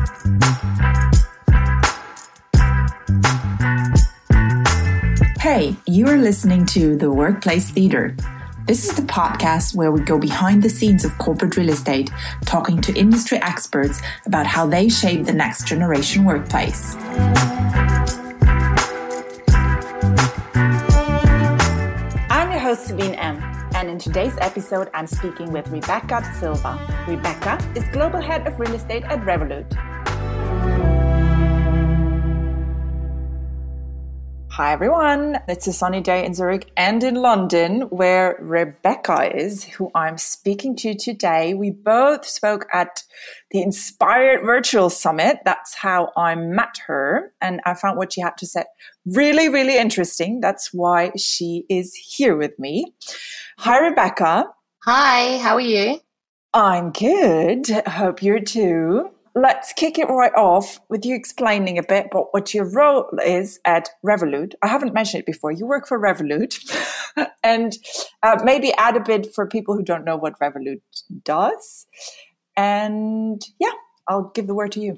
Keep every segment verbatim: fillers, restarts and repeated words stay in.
Hey, you are listening to The Workplace Leader. This is the podcast where we go behind the scenes of corporate real estate, talking to industry experts about how they shape the next generation workplace. I'm your host, Sabine M. And in today's episode, I'm speaking with Rebecca Silva. Rebecca is Global Head of Real Estate at Revolut. Hi everyone, it's a sunny day in Zurich and in London where Rebecca is, who I'm speaking to today. We both spoke at the Inspired Virtual Summit. That's how I met her, and I found what she had to say really, really interesting. That's why she is here with me. Hi Rebecca. Hi, how are you? I'm good. Hope you're too. Let's kick it right off with you explaining a bit about what your role is at Revolut. I haven't mentioned it before. You work for Revolut. and uh, maybe add a bit for people who don't know what Revolut does. And yeah, I'll give the word to you.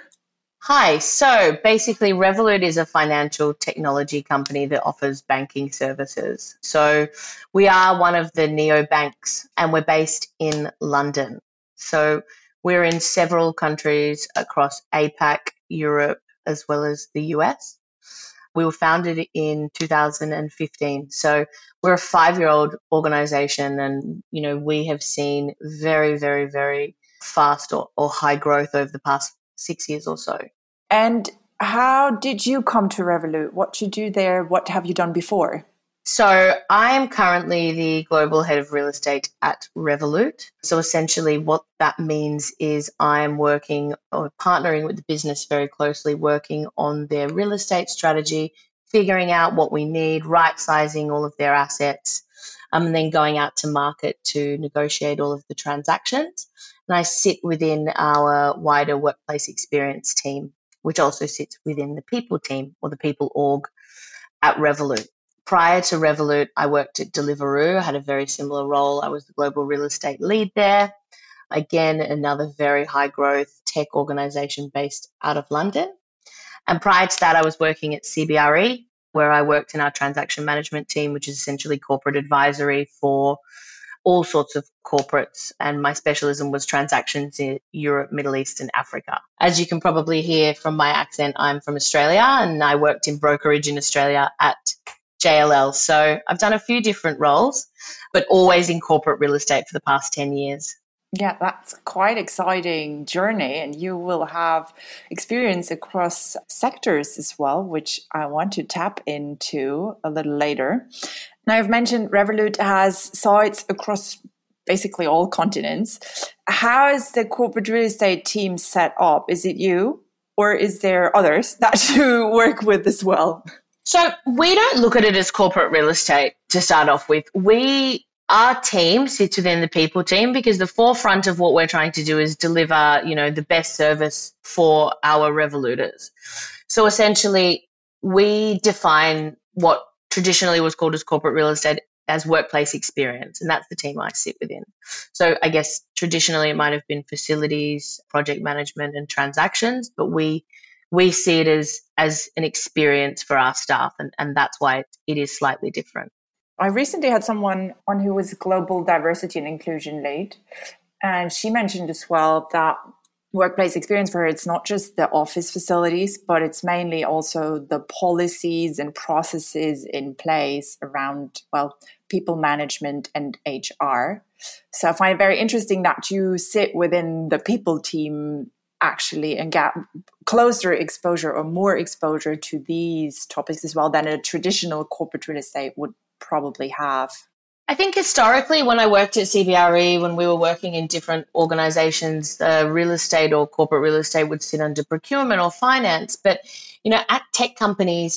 Hi. So basically, Revolut is a financial technology company that offers banking services. So we are one of the neobanks and we're based in London. So we're in several countries across APAC, Europe, as well as the U S. We were founded in two thousand fifteen. So we're a five-year-old organization and, you know, we have seen very, very, very fast or, or high growth over the past six years or so. And how did you come to Revolut? What you do there? What have you done before? So I am currently the global head of real estate at Revolut. So essentially what that means is I'm working or partnering with the business very closely, working on their real estate strategy, figuring out what we need, right-sizing all of their assets, um, and then going out to market to negotiate all of the transactions. And I sit within our wider workplace experience team, which also sits within the people team or the people org at Revolut. Prior to Revolut, I worked at Deliveroo. I had a very similar role. I was the global real estate lead there. Again, another very high growth tech organization based out of London. And prior to that, I was working at C B R E, where I worked in our transaction management team, which is essentially corporate advisory for all sorts of corporates. And my specialism was transactions in Europe, Middle East, and Africa. As you can probably hear from my accent, I'm from Australia and I worked in brokerage in Australia at J L L. So I've done a few different roles, but always in corporate real estate for the past ten years. Yeah, that's quite exciting journey. And you will have experience across sectors as well, which I want to tap into a little later. Now, I've mentioned Revolut has sites across basically all continents. How is the corporate real estate team set up? Is it you or is there others that you work with as well? So we don't look at it as corporate real estate to start off with. We, our team sits within the people team because the forefront of what we're trying to do is deliver, you know, the best service for our Revoluters. So essentially we define what traditionally was called as corporate real estate as workplace experience, and that's the team I sit within. So I guess traditionally it might have been facilities, project management and transactions, but we We see it as, as an experience for our staff, and, and that's why it, it is slightly different. I recently had someone on who was global diversity and inclusion lead, and she mentioned as well that workplace experience for her, it's not just the office facilities, but it's mainly also the policies and processes in place around, well, people management and H R. So I find it very interesting that you sit within the people team actually and get closer exposure or more exposure to these topics as well than a traditional corporate real estate would probably have. I think historically when I worked at C B R E, when we were working in different organizations, uh, real estate or corporate real estate would sit under procurement or finance. But, you know, at tech companies,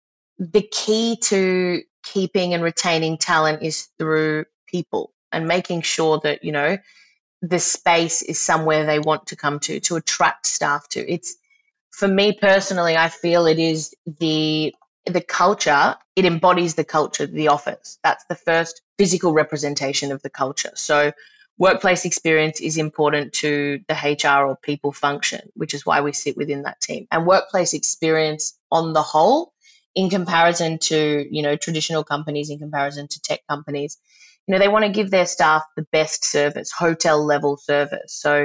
the key to keeping and retaining talent is through people and making sure that, you know, the space is somewhere they want to come to, to attract staff to. It's, for me personally, I feel it is the the culture, it embodies the culture, the office. That's the first physical representation of the culture. So workplace experience is important to the H R or people function, which is why we sit within that team. And workplace experience on the whole, in comparison to, you know, traditional companies, in comparison to tech companies, you know, they want to give their staff the best service, hotel level service. So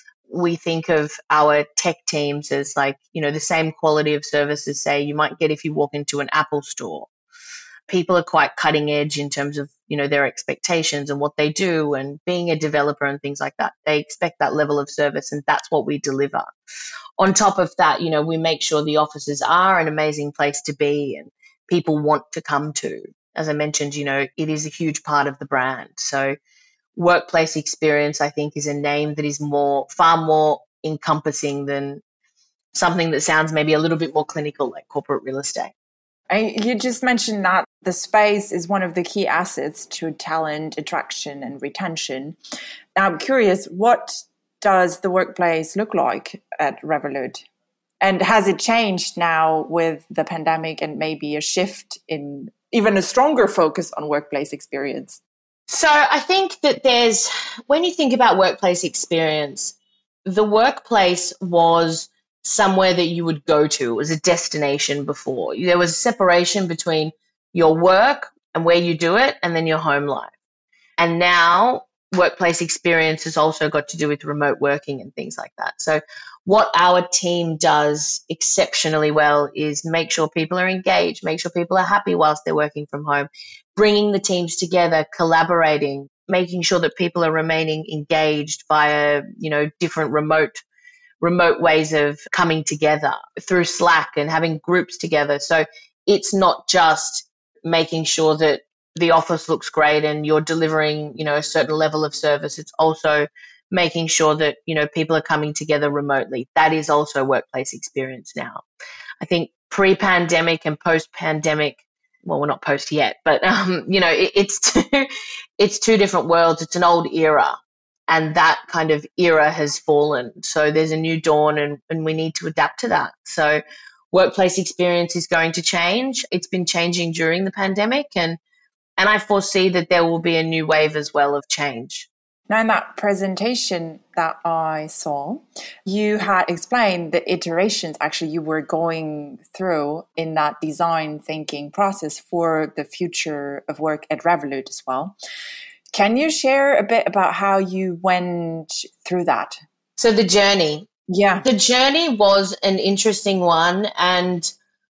we think of our tech teams as like, you know, the same quality of service as, say, you might get if you walk into an Apple store. People are quite cutting edge in terms of, you know, their expectations and what they do, and being a developer and things like that. They expect that level of service, and that's what we deliver. On top of that, you know, we make sure the offices are an amazing place to be and people want to come to. As I mentioned, you know, it is a huge part of the brand. So workplace experience, I think, is a name that is more, far more encompassing than something that sounds maybe a little bit more clinical, like corporate real estate. You just mentioned that the space is one of the key assets to talent attraction and retention. Now, I'm curious, what does the workplace look like at Revolut? And has it changed now with the pandemic and maybe a shift in even a stronger focus on workplace experience? So I think that there's, when you think about workplace experience, the workplace was somewhere that you would go to. It was a destination before. There was a separation between your work and where you do it and then your home life. And now workplace experience has also got to do with remote working and things like that. So what our team does exceptionally well is make sure people are engaged, make sure people are happy whilst they're working from home, bringing the teams together, collaborating, making sure that people are remaining engaged via, you know, different remote remote ways of coming together through Slack and having groups together. So it's not just making sure that the office looks great and you're delivering, you know, a certain level of service. It's also making sure that, you know, people are coming together remotely. That is also workplace experience now. I think pre-pandemic and post-pandemic, well, we're not post yet, but, um, you know, it, it's, two, it's two different worlds. It's an old era. And that kind of era has fallen. So there's a new dawn, and, and we need to adapt to that. So workplace experience is going to change. It's been changing during the pandemic, and and I foresee that there will be a new wave as well of change. Now, in that presentation that I saw, you had explained the iterations actually you were going through in that design thinking process for the future of work at Revolut as well. Can you share a bit about how you went through that? So the journey. Yeah. The journey was an interesting one, and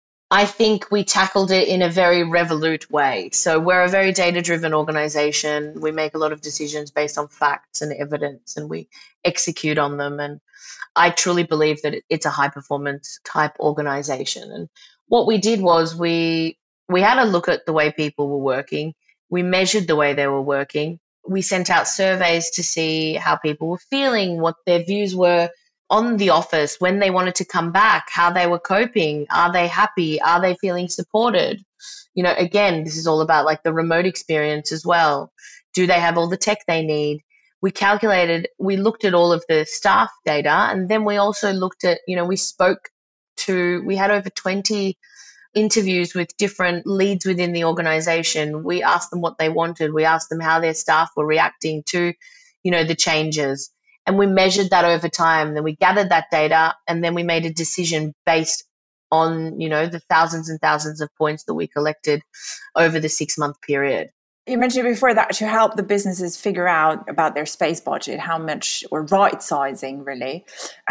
I think we tackled it in a very Revolut way. So we're a very data-driven organization. We make a lot of decisions based on facts and evidence, and we execute on them. And I truly believe that it's a high-performance type organization. And what we did was we we had a look at the way people were working. We measured the way they were working. We sent out surveys to see how people were feeling, what their views were on the office, when they wanted to come back, how they were coping. Are they happy? Are they feeling supported? You know, again, this is all about like the remote experience as well. Do they have all the tech they need? We calculated, we looked at all of the staff data, and then we also looked at, you know, we spoke to, we had over twenty interviews with different leads within the organization. We asked them what they wanted. We asked them how their staff were reacting to, you know, the changes. And we measured that over time. Then we gathered that data, and then we made a decision based on, you know, the thousands and thousands of points that we collected over the six month period. You mentioned before that to help the businesses figure out about their space budget, how much, or right sizing really.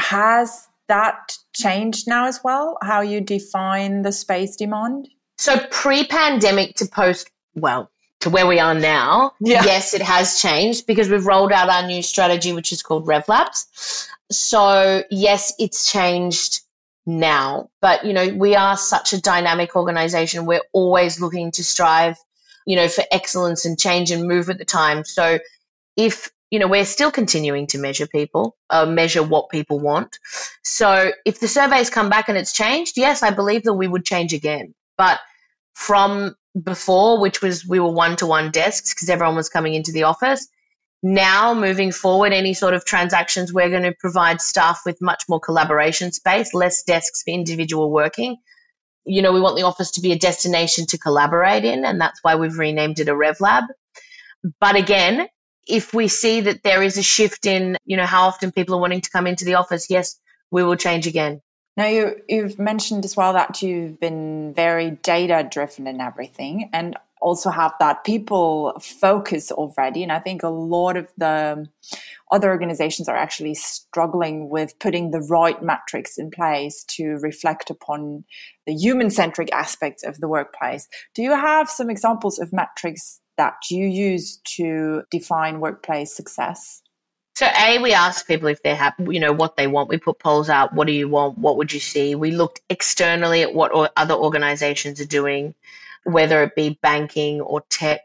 Has that changed now as well, how you define the space demand? So pre-pandemic to post, well, to where we are now, yeah. Yes, it has changed because we've rolled out our new strategy, which is called RevLabs. So yes, it's changed now, but, you know, we are such a dynamic organization. We're always looking to strive, you know, for excellence and change and move with the time. So if You know, we're still continuing to measure people, uh, measure what people want. So if the surveys come back and it's changed, yes, I believe that we would change again. But from before, which was we were one-to-one desks because everyone was coming into the office, now moving forward, any sort of transactions, we're going to provide staff with much more collaboration space, less desks for individual working. You know, we want the office to be a destination to collaborate in, and that's why we've renamed it a RevLab. But again, If we see that there is a shift in, you know, how often people are wanting to come into the office, yes, we will change again. Now, you, you've mentioned as well that you've been very data driven in everything and also have that people focus already. And I think a lot of the other organizations are actually struggling with putting the right metrics in place to reflect upon the human-centric aspects of the workplace. Do you have some examples of metrics that you use to define workplace success? So A, we ask people if they're happy, you know, what they want. We put polls out. What do you want? What would you see? We looked externally at what other organizations are doing, whether it be banking or tech.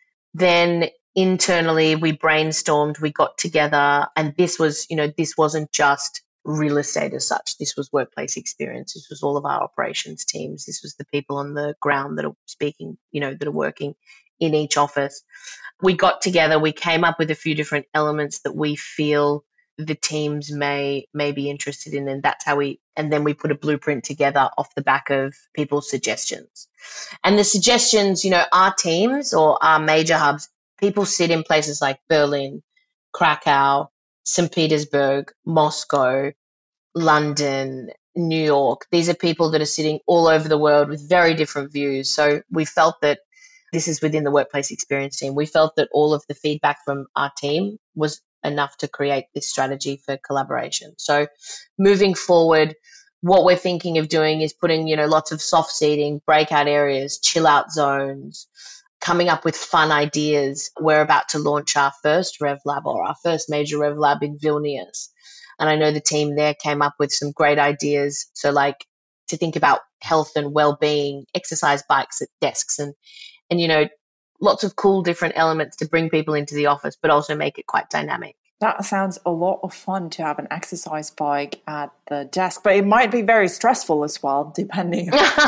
Then internally we brainstormed, we got together, and this was, you know, this wasn't just real estate as such. This was workplace experience. This was all of our operations teams. This was the people on the ground that are speaking, you know, that are working in each office. We got together, we came up with a few different elements that we feel the teams may may be interested in, and that's how we and then we put a blueprint together off the back of people's suggestions. And the suggestions, you know, our teams or our major hubs, people sit in places like Berlin, Krakow, Saint Petersburg, Moscow, London, New York. These are people that are sitting all over the world with very different views. So we felt that this is within the workplace experience team. We felt that all of the feedback from our team was enough to create this strategy for collaboration. So moving forward, what we're thinking of doing is putting, you know, lots of soft seating, breakout areas, chill out zones, coming up with fun ideas. We're about to launch our first RevLab or our first major RevLab in Vilnius. And I know the team there came up with some great ideas. So like to think about health and well-being, exercise bikes at desks and And, you know, lots of cool different elements to bring people into the office, but also make it quite dynamic. That sounds a lot of fun to have an exercise bike at the desk, but it might be very stressful as well, depending.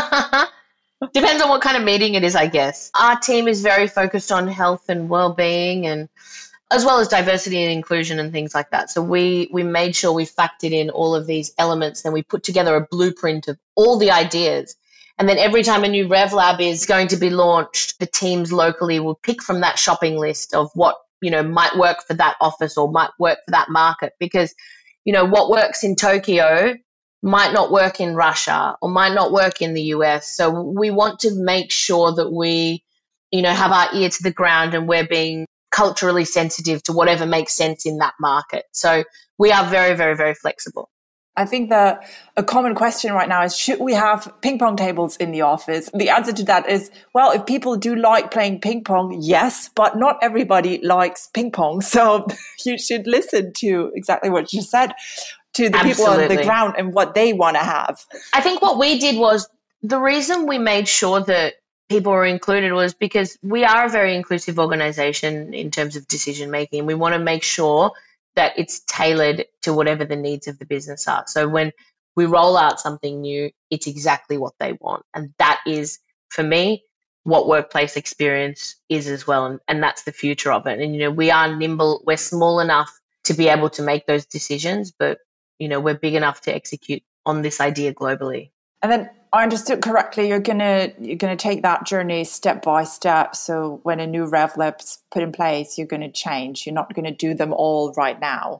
Depends on what kind of meeting it is, I guess. Our team is very focused on health and well-being and as well as diversity and inclusion and things like that. So we we made sure we factored in all of these elements. Then we put together a blueprint of all the ideas. And then every time a new RevLab is going to be launched, the teams locally will pick from that shopping list of what, you know, might work for that office or might work for that market. Because, you know, what works in Tokyo might not work in Russia or might not work in the U S. So we want to make sure that we, you know, have our ear to the ground and we're being culturally sensitive to whatever makes sense in that market. So we are very, very, very flexible. I think the a common question right now is, should we have ping pong tables in the office? The answer to that is, well, if people do like playing ping pong, yes, but not everybody likes ping pong. So you should listen to exactly what you said, to the Absolutely. people on the ground and what they want to have. I think what we did was, the reason we made sure that people were included was because we are a very inclusive organization in terms of decision making. We want to make sure that it's tailored to whatever the needs of the business are. So when we roll out something new, it's exactly what they want. And that is, for me, what workplace experience is as well. And, and that's the future of it. And, you know, we are nimble, we're small enough to be able to make those decisions, but, you know, we're big enough to execute on this idea globally. And then I understood correctly, you're gonna you're gonna take that journey step by step. So when a new RevLab's put in place, you're gonna change. You're not gonna do them all right now.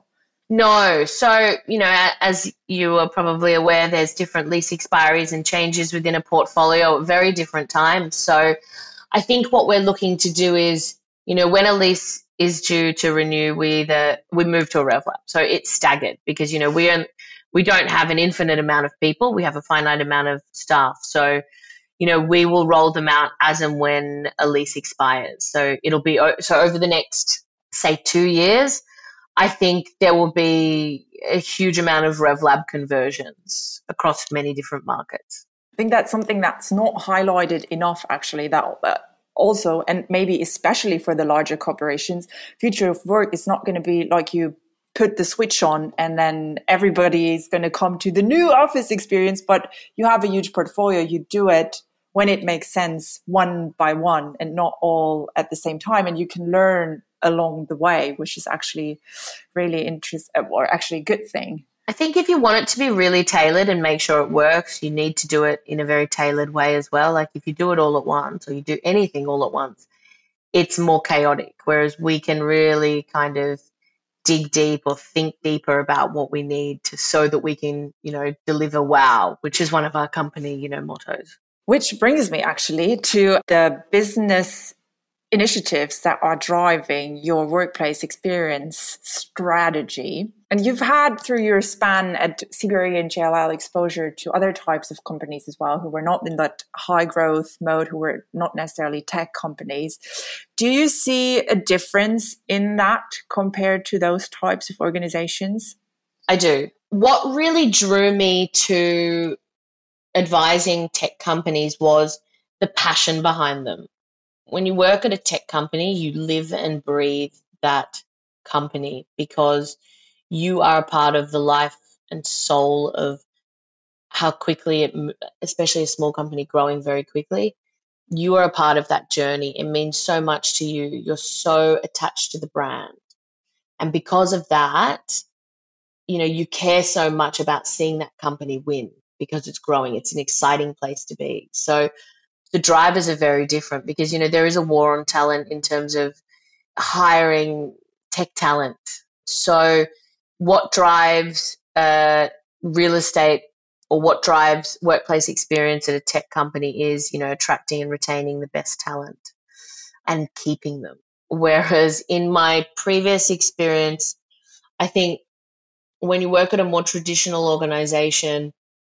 No. So, you know, as you are probably aware, there's different lease expiries and changes within a portfolio at very different times. So I think what we're looking to do is, you know, when a lease is due to renew, we either we move to a RevLab. So it's staggered because, you know, we are We don't have an infinite amount of people. We have a finite amount of staff. So, you know, we will roll them out as and when a lease expires. So it'll be, so over the next, say, two years, I think there will be a huge amount of RevLab conversions across many different markets. I think that's something that's not highlighted enough, actually, that uh, also, and maybe especially for the larger corporations, future of work is not going to be like you put the switch on and then everybody is going to come to the new office experience, but you have a huge portfolio. You do it when it makes sense, one by one, and not all at the same time. And you can learn along the way, which is actually really interesting, or actually a good thing. I think if you want it to be really tailored and make sure it works, you need to do it in a very tailored way as well. Like if you do it all at once or you do anything all at once, it's more chaotic, whereas we can really kind of dig deep or think deeper about what we need to so that we can, you know, deliver wow, which is one of our company, you know, mottos. Which brings me actually to the business initiatives that are driving your workplace experience strategy. And you've had, through your span at C B R E and J L L, exposure to other types of companies as well, who were not in that high growth mode, who were not necessarily tech companies. Do you see a difference in that compared to those types of organizations? I do. What really drew me to advising tech companies was the passion behind them. When you work at a tech company, you live and breathe that company because you are a part of the life and soul of how quickly it, especially a small company growing very quickly, you are a part of that journey. It means so much to you. You're so attached to the brand. And because of that, you know, you care so much about seeing that company win because it's growing. It's an exciting place to be. So the drivers are very different because, you know, there is a war on talent in terms of hiring tech talent. So what drives uh, real estate or what drives workplace experience at a tech company is, you know, attracting and retaining the best talent and keeping them. Whereas in my previous experience, I think when you work at a more traditional organization,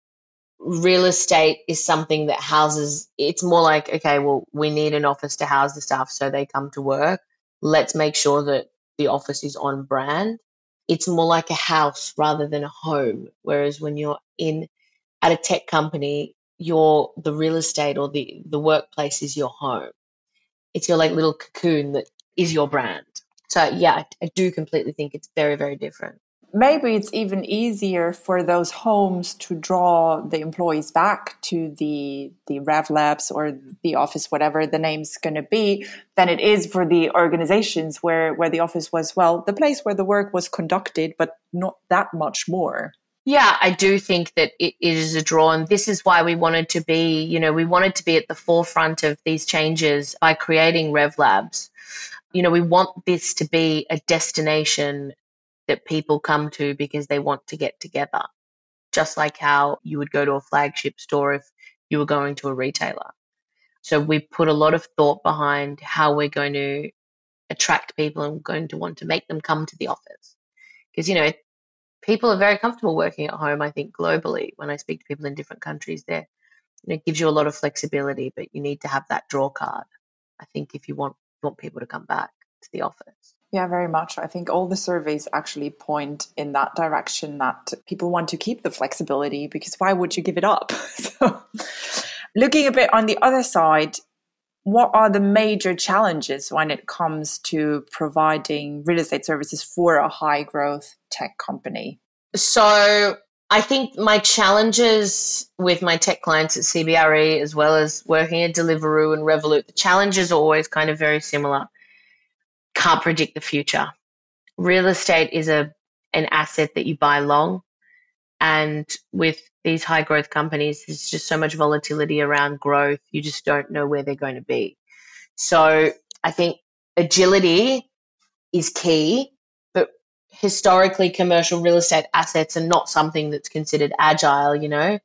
real estate is something that houses, it's more like, okay, well, we need an office to house the staff so they come to work. Let's make sure that the office is on brand. It's more like a house rather than a home. Whereas when you're in at a tech company, your the real estate or the, the workplace is your home. It's your like little cocoon that is your brand. So yeah, I, I do completely think it's very, very different. Maybe it's even easier for those homes to draw the employees back to the the Rev Labs or the office, whatever the name's going to be, than it is for the organizations where, where the office was, well, the place where the work was conducted, but not that much more. Yeah, I do think that it, it is a draw. And this is why we wanted to be, you know, we wanted to be at the forefront of these changes by creating Rev Labs. You know, we want this to be a destination that people come to because they want to get together, just like how you would go to a flagship store if you were going to a retailer. So we put a lot of thought behind how we're going to attract people and going to want to make them come to the office. Because, you know, people are very comfortable working at home, I think, globally. When I speak to people in different countries, there, you know, it gives you a lot of flexibility, but you need to have that draw card, I think, if you want, want people to come back to the office. Yeah, very much. I think all the surveys actually point in that direction, that people want to keep the flexibility because why would you give it up? So, looking a bit on the other side, what are the major challenges when it comes to providing real estate services for a high growth tech company? So I think my challenges with my tech clients at C B R E, as well as working at Deliveroo and Revolut, the challenges are always kind of very similar. Can't predict the future. Real estate is a an asset that you buy long, and with these high growth companies, there's just so much volatility around growth. You just don't know where they're going to be. So I think agility is key, but historically commercial real estate assets are not something that's considered agile, you know.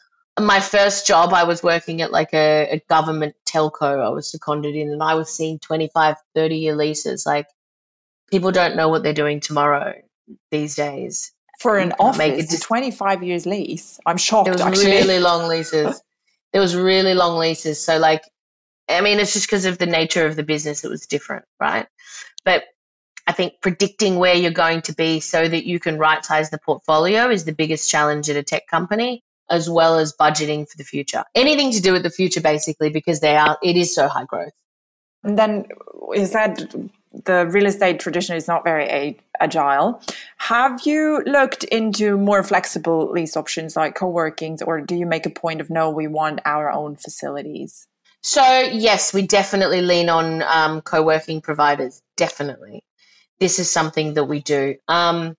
My first job, I was working at like a, a government telco. I was seconded in and I was seeing twenty-five, thirty year leases. Like, people don't know what they're doing tomorrow these days. For an office, a twenty-five years lease, I'm shocked, There was actually. really long leases. There was really long leases. So like, I mean, it's just because of the nature of the business, it was different, right? But I think predicting where you're going to be so that you can right size the portfolio is the biggest challenge at a tech company, as well as budgeting for the future. Anything to do with the future, basically, because they are, it is so high growth. And then is that the real estate tradition is not very agile. Have you looked into more flexible lease options like co-workings, or do you make a point of, no, we want our own facilities? So yes, we definitely lean on um, co-working providers, definitely. This is something that we do. Um,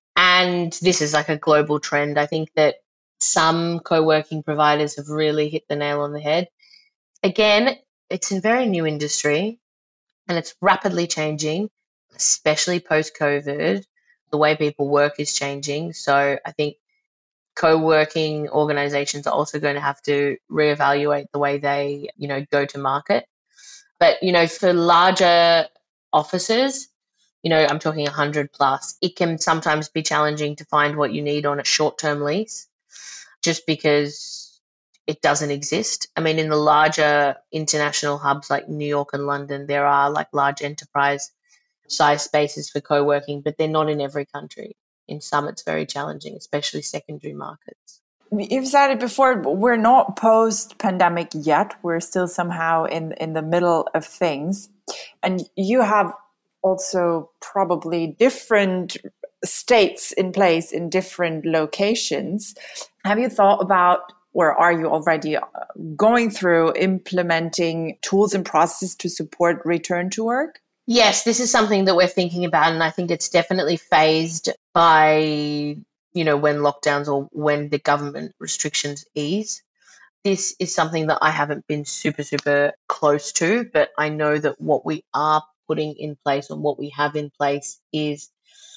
and this is like a global trend. I think that some co-working providers have really hit the nail on the head. Again, it's a very new industry. and it's rapidly changing, especially post-COVID. The way people work is changing. So I think co-working organizations are also going to have to reevaluate the way they, you know, go to market. But, you know, for larger offices, you know, I'm talking one hundred plus, it can sometimes be challenging to find what you need on a short-term lease just because it doesn't exist. I mean, in the larger international hubs like New York and London, there are like large enterprise size spaces for co-working, but they're not in every country. In some, it's very challenging, especially secondary markets. You've said it before, we're not post-pandemic yet. We're still somehow in, in the middle of things. And you have also probably different states in place in different locations. Have you thought about, or are you already going through implementing tools and processes to support return to work? Yes, this is something that we're thinking about, and I think it's definitely phased by, you know, when lockdowns or when the government restrictions ease. This is something that I haven't been super, super close to, but I know that what we are putting in place and what we have in place is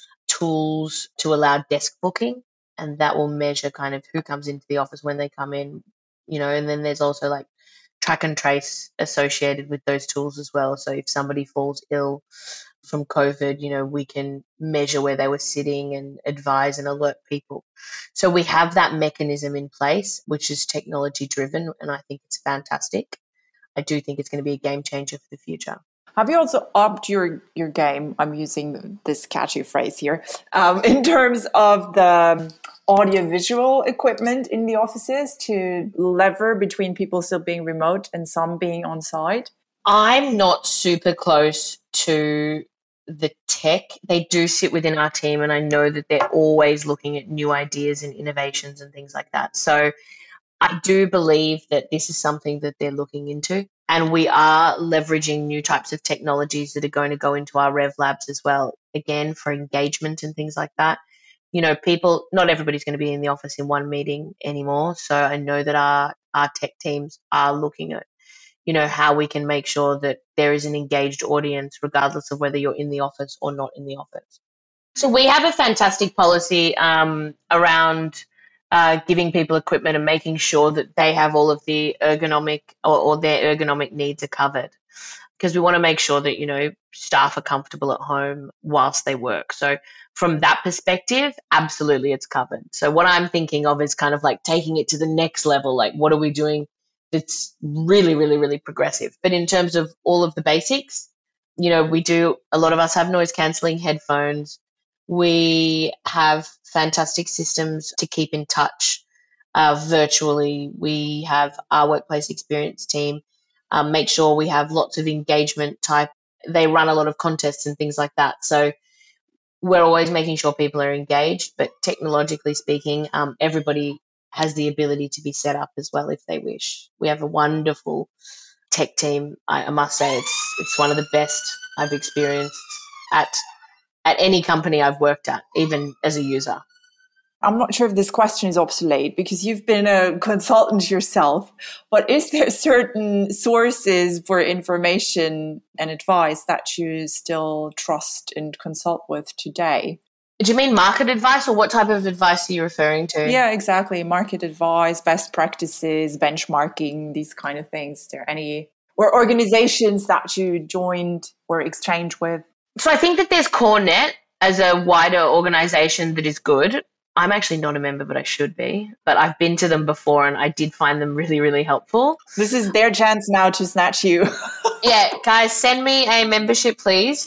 tools to allow desk booking, and that will measure kind of who comes into the office when they come in, you know, and then there's also like track and trace associated with those tools as well. So if somebody falls ill from COVID, you know, we can measure where they were sitting and advise and alert people. So we have that mechanism in place, which is technology driven, and I think it's fantastic. I do think it's going to be a game changer for the future. Have you also upped your, your game? I'm using this catchy phrase here, um, in terms of the audiovisual equipment in the offices to lever between people still being remote and some being on site? I'm not super close to the tech. They do sit within our team, and I know that they're always looking at new ideas and innovations and things like that. So I do believe that this is something that they're looking into, and we are leveraging new types of technologies that are going to go into our Rev Labs as well, again, for engagement and things like that. You know, people, not everybody's going to be in the office in one meeting anymore. So I know that our, our tech teams are looking at, you know, how we can make sure that there is an engaged audience, regardless of whether you're in the office or not in the office. So we have a fantastic policy um, around uh, giving people equipment and making sure that they have all of the ergonomic or, or their ergonomic needs are covered, because we want to make sure that, you know, staff are comfortable at home whilst they work. So from that perspective, absolutely it's covered. So what I'm thinking of is kind of like taking it to the next level. Like, what are we doing that's really, really, really progressive? But in terms of all of the basics, you know, we do, a lot of us have noise cancelling headphones. We have fantastic systems to keep in touch uh, virtually. We have our workplace experience team um, make sure we have lots of engagement type. They run a lot of contests and things like that. So we're always making sure people are engaged, but technologically speaking, um, everybody has the ability to be set up as well if they wish. We have a wonderful tech team. I, I must say it's it's one of the best I've experienced at at any company I've worked at, even as a user. I'm not sure if this question is obsolete because you've been a consultant yourself, but is there certain sources for information and advice that you still trust and consult with today? Do you mean market advice, or what type of advice are you referring to? Yeah, exactly. Market advice, best practices, benchmarking, these kind of things. Is there any or organizations that you joined or exchanged with? So I think that there's CoreNet as a wider organization that is good. I'm actually not a member, but I should be. But I've been to them before and I did find them really, really helpful. This is their chance now to snatch you. Yeah, guys, send me a membership, please.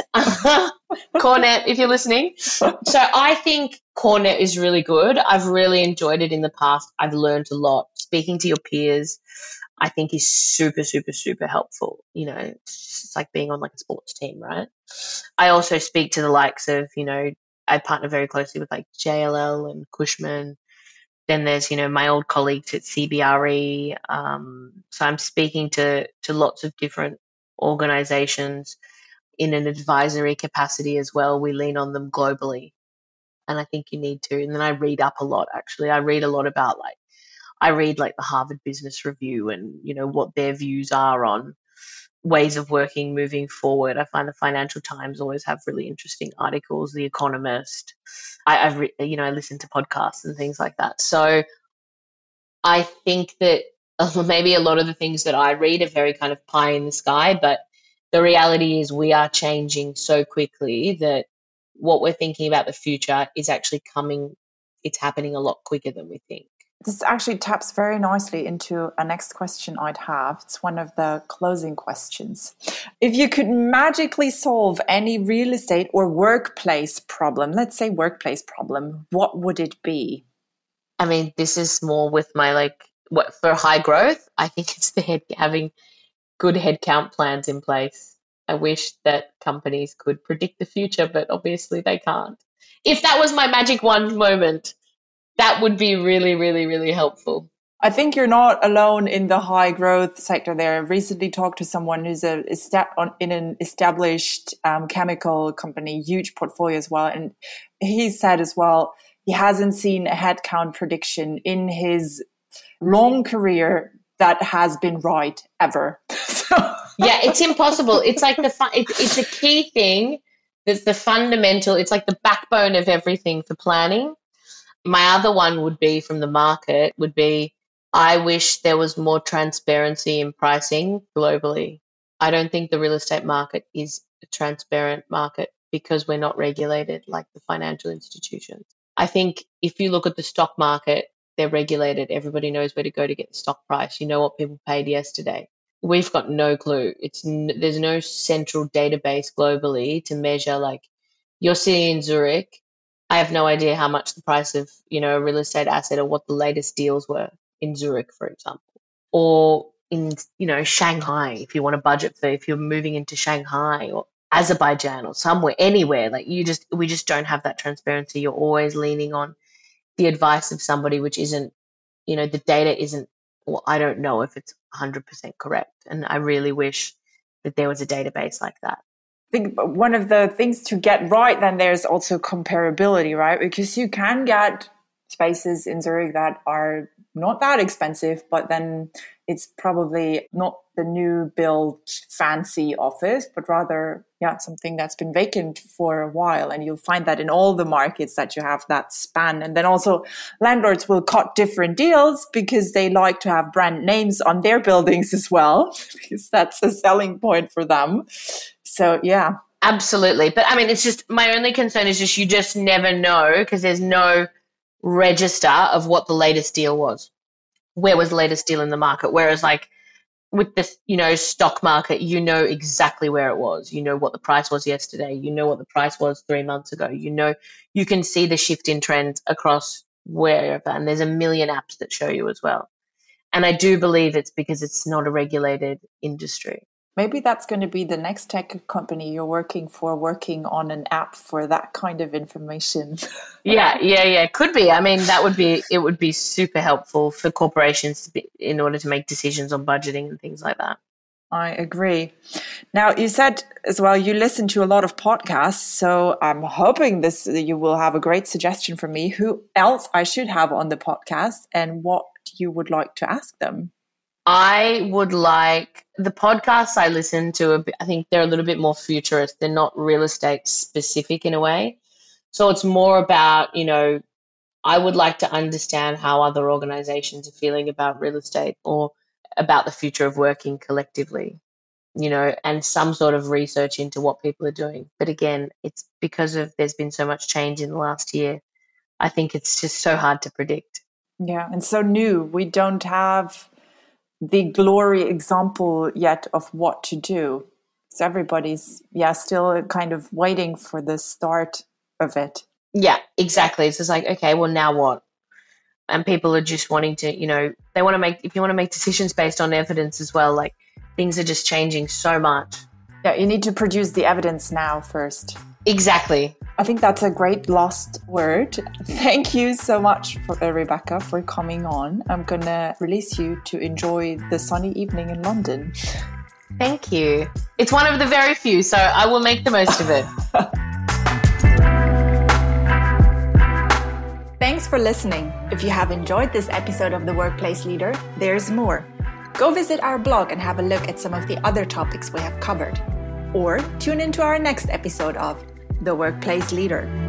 CoreNet, if you're listening. So I think CoreNet is really good. I've really enjoyed it in the past. I've learned a lot. Speaking to your peers, I think is super, super, super helpful. You know, it's like being on like a sports team, right? I also speak to the likes of, you know, I partner very closely with like J L L and Cushman. Then there's, you know, my old colleagues at C B R E. Um, so I'm speaking to, to lots of different organizations in an advisory capacity as well. We lean on them globally. And I think you need to. And then I read up a lot, actually. I read a lot about like, I read like the Harvard Business Review and, you know, what their views are on ways of working moving forward. I find the Financial Times always have really interesting articles, The Economist. I, I've, re- you know, I listen to podcasts and things like that. So I think that maybe a lot of the things that I read are very kind of pie in the sky, but the reality is we are changing so quickly that what we're thinking about the future is actually coming, it's happening a lot quicker than we think. This actually taps very nicely into a next question I'd have. It's one of the closing questions. If you could magically solve any real estate or workplace problem, let's say workplace problem, what would it be? I mean, this is more with my like, what for high growth, I think it's the head having good headcount plans in place. I wish that companies could predict the future, but obviously they can't. If that was my magic wand moment, that would be really, really, really helpful. I think you're not alone in the high growth sector there. I recently talked to someone who's a, in an established um, chemical company, huge portfolio as well. And he said as well, he hasn't seen a headcount prediction in his long career that has been right ever. So. Yeah, it's impossible. It's like the fun, it, it's a key thing. That's the fundamental. It's like the backbone of everything for planning. My other one would be from the market would be, I wish there was more transparency in pricing globally. I don't think the real estate market is a transparent market because we're not regulated like the financial institutions. I think if you look at the stock market, they're regulated. Everybody knows where to go to get the stock price. You know what people paid yesterday. We've got no clue. It's n- there's no central database globally to measure, like you're sitting in Zurich. I have no idea how much the price of, you know, a real estate asset or what the latest deals were in Zurich, for example, or in, you know, Shanghai, if you want to budget for, if you're moving into Shanghai or Azerbaijan or somewhere, anywhere, like you just, we just don't have that transparency. You're always leaning on the advice of somebody, which isn't, you know, the data isn't, well, I don't know if it's one hundred percent correct. And I really wish that there was a database like that. I think one of the things to get right, then there's also comparability, right? Because you can get spaces in Zurich that are not that expensive, but then it's probably not the new built fancy office, but rather, yeah, something that's been vacant for a while. And you'll find that in all the markets that you have that span. And then also landlords will cut different deals because they like to have brand names on their buildings as well, because that's a selling point for them. So, yeah. Absolutely. But I mean, it's just, my only concern is just, you just never know because there's no register of what the latest deal was. Where was the latest deal in the market? Whereas like with this, you know, stock market, you know exactly where it was. You know what the price was yesterday. You know what the price was three months ago. You know, you can see the shift in trends across wherever. And there's a million apps that show you as well. And I do believe it's because it's not a regulated industry. Maybe that's going to be the next tech company you're working for, working on an app for that kind of information. yeah, yeah, yeah. Could be. I mean, that would be, it would be super helpful for corporations to be, in order to make decisions on budgeting and things like that. I agree. Now, you said as well, you listen to a lot of podcasts, so I'm hoping this you will have a great suggestion for me. Who else I should have on the podcast and what you would like to ask them? I would like the podcasts I listen to. I think they're a little bit more futurist. They're not real estate specific in a way. So it's more about, you know, I would like to understand how other organizations are feeling about real estate or about the future of working collectively, you know, and some sort of research into what people are doing. But again, it's because of there's been so much change in the last year. I think it's just so hard to predict. Yeah, and so new. We don't have the glory example yet of what to do. So everybody's, yeah, still kind of waiting for the start of it. Yeah, exactly. It's just like, okay, well, now what? And people are just wanting to, you know, they want to make, if you want to make decisions based on evidence as well, like things are just changing so much. Yeah, you need to produce the evidence now first. Exactly. I think that's a great last word. Thank you so much, for, uh, Rebecca, for coming on. I'm going to release you to enjoy the sunny evening in London. Thank you. It's one of the very few, so I will make the most of it. Thanks for listening. If you have enjoyed this episode of The Workplace Leader, there's more. Go visit our blog and have a look at some of the other topics we have covered. Or tune into our next episode of The Workplace Leader.